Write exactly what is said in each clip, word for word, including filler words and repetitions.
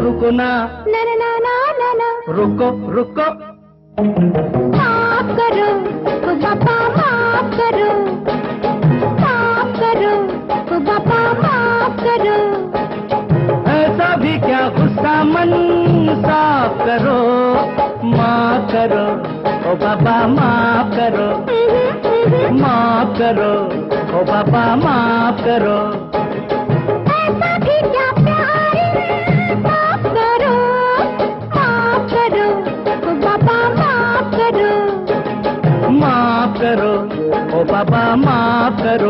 रुको ना ना ना ना ना ना ना, रुको रुको। माफ करो ओ बाबा माफ करो, माफ करो ओ बाबा माफ करो। ऐसा भी क्या गुस्सा मन साफ करो, माफ करो ओ बाबा माफ करो, माफ करो ओ बाबा माफ करो। ऐसा भी क्या प्यार माफ करो, माफ करो ओ बाबा माफ करो, माफ करो ओ बाबा माफ करो।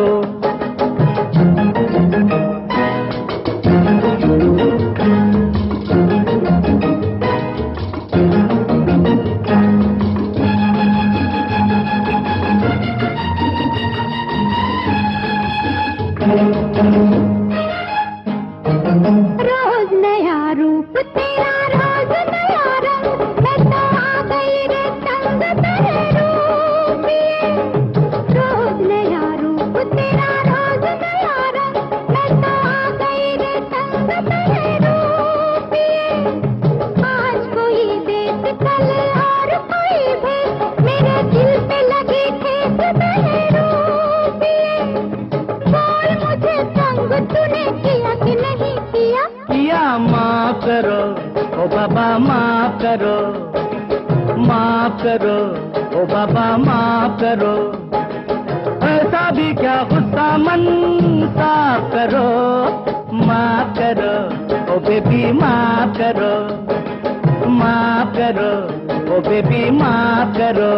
रोज नया रूप तेरा, रोज नया रंग, मैं तो आ गई रे तंग तेरे रूप ये। रोज नया रूप तेरा, रोज नया रंग, मैं तो आ गई रे तंग तेरे रूप ये। आज कोई देख कल और कोई भेद, मेरे दिल पे लगी ठेस तेरे रूप ये। बोल मुझे तंग तूने किया कि नहीं किया? किया, माफ करो ओ बाबा माफ करो, माफ करो ओ बाबा माफ करो। ऐसा भी क्या गुस्सा मन साफ करो, माफ करो ओ बेबी माफ करो, माफ करो ओ बेबी माफ करो।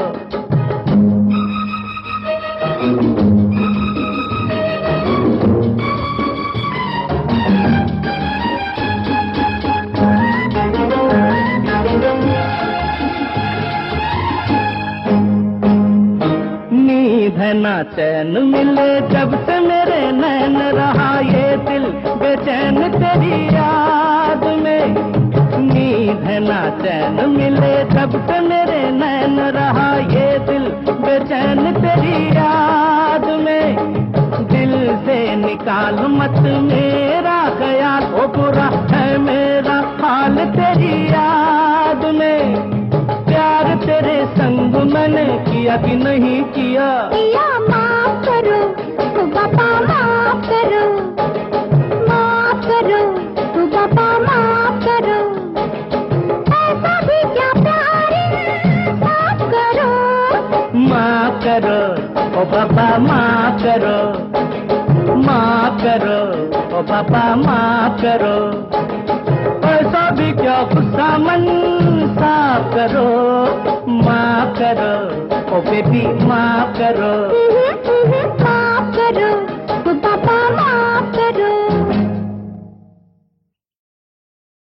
नींद है ना चैन मिले जब से मेरे नैन, रहा ये दिल बेचैन तेरी याद में। नींद है ना चैन मिले जब से मेरे नैन, रहा ये दिल बेचैन तेरी याद में। दिल से निकाल मत मेरा ख्याल, ओ बुरा है मेरा हाल तेरी याद में। प्यार तेरे संग मैंने किया कि नहीं किया? किया, माफ करो ओ बाबा माफ करो, माफ करो ओ बाबा माफ करो। ऐसा भी क्या प्यार माफ करो, माफ करो ओ बाबा माफ करो, माफ करो ओ बाबा माफ करो। ऐसा भी क्या गुस्सा मन साफ करो, माफ करो ओ बेबी माफ करो।